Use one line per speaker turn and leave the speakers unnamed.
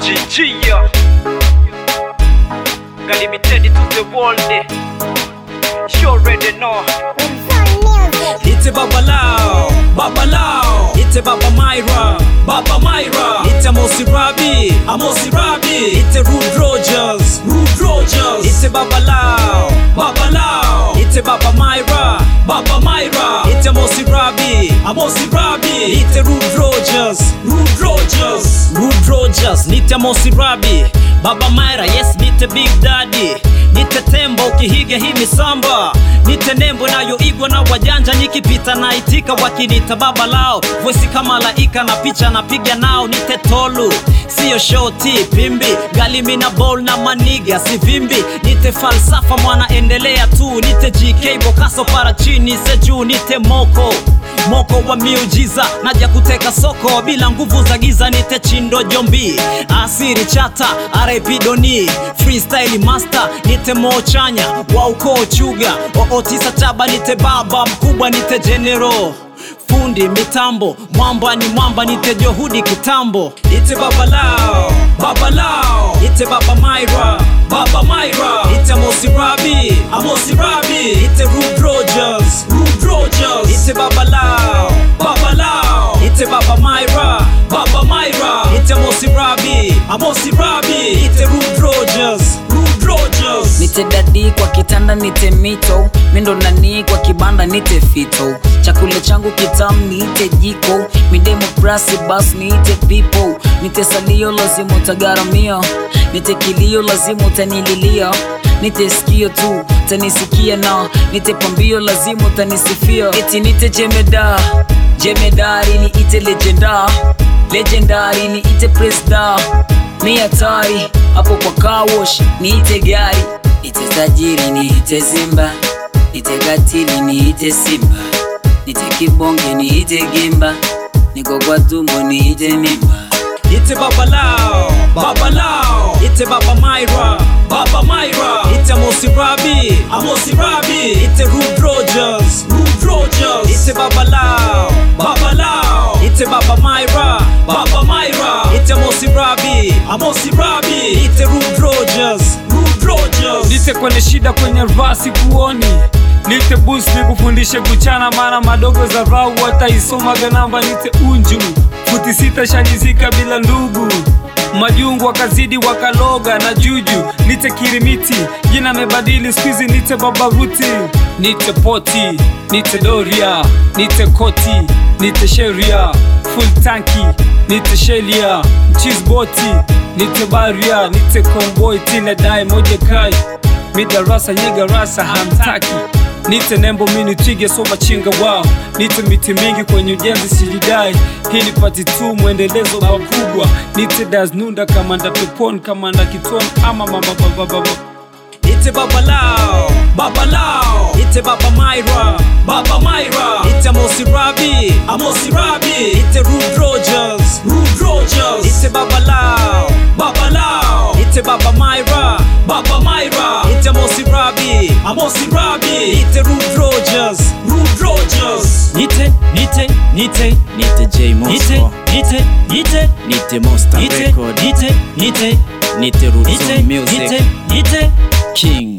GG limited to the world. You already know.
It's a Babalao, Babalao. It's a Baba Myra, Baba Myra. It's a Mosi Rabi, Amosi Rabi. It's a Rude Rogers, Rude Rogers. It's a Babalao, Babalao. It's a Baba Myra, Baba Myra. It's a Mosi Rabi, Amosi Rabi. It's a Rude Rogers, Rude Rogers, Rude Rogers. It's a Mosi Rabi, Baba Myra. Yes, it's a Big Daddy. Nite tembo ukihiga hii misamba. Nite nembo nayoigwa na wajanja. Nikipita naitika wakinita Babalao. Voice kama laika na picha napiga nao. Nite tolu, siyo shoti, pimbi. Galimi na ball na maniga, si vimbi. Nite falsafa mwana endelea tu. Nite GK bokaso para chini seju. Nite moko, moko wa miujiza. Naja kuteka soko bila nguvu za giza. Nite Chindo Jombi, Asiri Chata, R.I.P. Doni, Freestyle Master. Nite Mochanya, wa ukoo Chuga, wa Otisa Taba. Nite baba mkubwa, nite General fundi mitambo. Mwamba ni mwamba, nite Johudi kitambo. Nite Babalao, Babalao. Nite Baba Myra, Baba Myra. Nite Amosi Rabi, Amosi Rabi. Nite Rude Rogers, Rude Rogers. Nite Babalao, Babalao. Nite Baba Myra, Baba Myra. Nite Amosi Rabi, Amosi Rabi. Nite Rude Rogers, Rude Rogers.
Nite dadi kwa kitanda nite mito. Mindo nani kwa kibanda nite fito. Chakula changu kitamu nite jiko. Midemo brasi bas nite people. Nite salio lazima utagaramia. Nite kilio lazima utanililia. Nite sikio tu utanisikia na. Nite pambio lazima utanisifia. Eti nite jemeda, jemedari ni ite legenda. Legendary ni ite presda. Ni hatari hapo kwa car wash ni ite gari. Nite tajiri ni ite Simba. Nite katili ni ite Simba. Nite kibonge ni ite Gimba. Niko kwa tumbo ni ite mimba.
Ite Babalao, Babalao. Ite Baba Myra, Baba Myra. Ite Amosi Rabi, Amosi Rabi. Ite Rude Rogers, Rude Rogers. Ite Babalao, Babalao. Ite Baba Myra, Baba Myra. Ite Amosi Rabi, Amosi Rabi. Ite Rude Rogers, Rude Rogers.
Nite kwenye shida kwenye vasi kuoni. Nite boost nikufundishe kuchana mana madogo za rau wataisoma ganamba. Nite unju futi sita shalizika bila ndugu. Majungu wakazidi wakaloga na juju. Nite kirimiti jina mebadili squeezy. Nite Baba Ruti, nite poti, nite doria. Nite koti, nite sheria. Full tanki, nite shelia. Cheese boti, nite baria. Nite convoy tina dai moja kai. Mida rasa nyiga rasa hamtaki. Nite nembo mini twige soma chinga wow. Nite miti mingi kwenye ujenzi sijidai. Hili pati tu mwendelezo makubwa. Nite das nunda kamanda pepon kamanda kiton ama mama baba.
Ite Babalao, Babalao. Ite Baba Myra, Baba Myra. Ite Amosi Rabi, Amosi Rabi. Ite Rude Rogers, Rude Rogers. Ite Babalao, Babalao. Ite Baba Myra, Baba Myra. Ite Amosi Rabi, Amosi Rabi. Ite Rude Rogers, Rude Rogers.
Nite J Monster. Nite Monster Record. Nite Roots Music. King.